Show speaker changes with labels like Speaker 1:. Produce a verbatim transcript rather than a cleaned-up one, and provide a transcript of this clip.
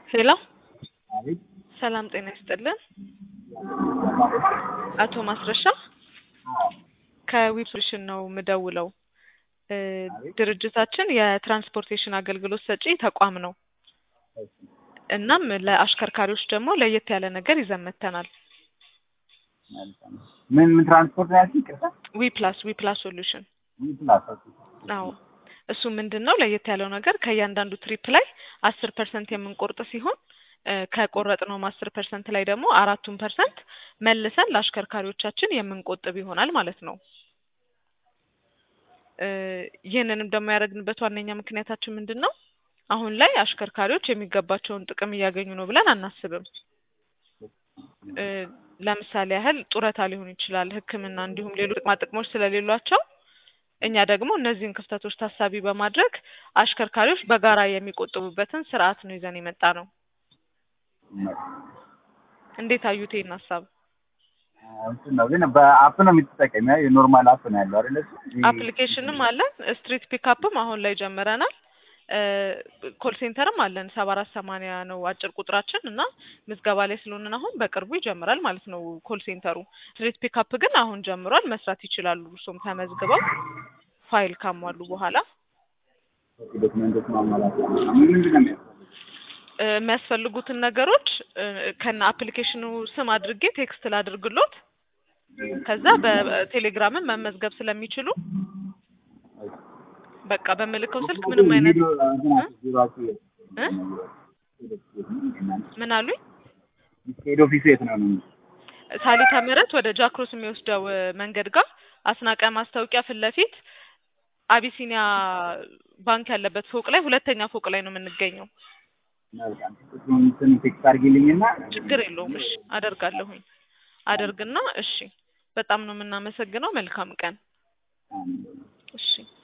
Speaker 1: ሄሎ
Speaker 2: አቤት
Speaker 1: ሰላም ጤና ይስጥልን። አቶ ማስረሻ ከዊፕሽን ነው ምደውለው። ድርጅታችን የትራንስፖርቴሽን አገልግሎት ሰጪ ተቋም ነው። እናም ለአሽከርካሪዎች ደግሞ ለየት ያለ ነገር ይዘን መጥተናል።
Speaker 2: ምን ምን ትራንስፖርት ያልኩ ይቅርታ?
Speaker 1: ዊፕላስ ዊፕላስ ሶሉሽን።
Speaker 2: ዊፕላስ
Speaker 1: አዎ እሱ ምንድነው ለየት ያለው ነገር ከእያንዳንዱ ትሪፕ ላይ አስር ፐርሰንት የምንቆርጥ ሲሆን ከቆረጥነው አስር ፐርሰንት ላይ ደግሞ አራቱን ፐርሰንት መልሰን ለአሽከርካሪዎቻችን የምንቆጥብ ይሆናል ማለት ነው። ይህንንም ደግሞ ያደረግንበት ዋነኛ ምክንያታችን ምንድነው? አሁን ላይ አሽከርካሪዎች የሚገባቸውን ጥቅም እያገኙ ነው ብለን አናስብም። ለምሳሌ ያህል ጡረታ ሊሆን ይችላል፣ ሕክምና እንዲሁም ሌሎች ጥቅማ ጥቅሞች ስለሌሏቸው እኛ ደግሞ እነዚህን ክፍተቶች ታሳቢ በማድረግ አሽከርካሪዎች በጋራ የሚቆጥቡበትን ስርዓት ነው ይዘን የመጣ ነው። እንዴት አዩት ይሄን ሀሳብ?
Speaker 2: እንትን ነው ግን በአፕ ነው የምትጠቀሚው? የኖርማል አፕ ነው ያለው አይደል?
Speaker 1: አፕሊኬሽንም አለን፣ ስትሪት ፒክአፕም አሁን ላይ ጀምረናል። ኮል ሴንተርም አለን። ሰባ አራት ሰማንያ ነው አጭር ቁጥራችን እና ምዝገባ ላይ ስለሆነን አሁን በቅርቡ ይጀምራል ማለት ነው ኮል ሴንተሩ። ስትሪት ፒክአፕ ግን አሁን ጀምሯል፣ መስራት ይችላሉ። እሱም ተመዝግበው ፋይል ካሟሉ በኋላ
Speaker 2: ዶክመንቶች ማሟላት ምንድን ነው
Speaker 1: የሚያስፈልጉትን ነገሮች ከነ አፕሊኬሽኑ ስም አድርጌ ቴክስት ላድርግሎት። ከዛ በቴሌግራምን መመዝገብ ስለሚችሉ በቃ በመልከው ስልክ ምንም አይነት ምን አሉኝ?
Speaker 2: ሄድ ኦፊስ የት ነው?
Speaker 1: ሳሊታ ምህረት ወደ ጃክሮስ የሚወስደው መንገድ ጋር አስናቀ ማስታወቂያ ፊት ለፊት አቢሲኒያ ባንክ ያለበት ፎቅ ላይ ሁለተኛ ፎቅ ላይ ነው የምንገኘው።
Speaker 2: መልካም እንትን ቴክስት አድርጊልኝና
Speaker 1: ችግር የለውም። እሺ አደርጋለሁኝ። አደርግና እሺ በጣም ነው የምናመሰግነው። መልካም ቀን። እሺ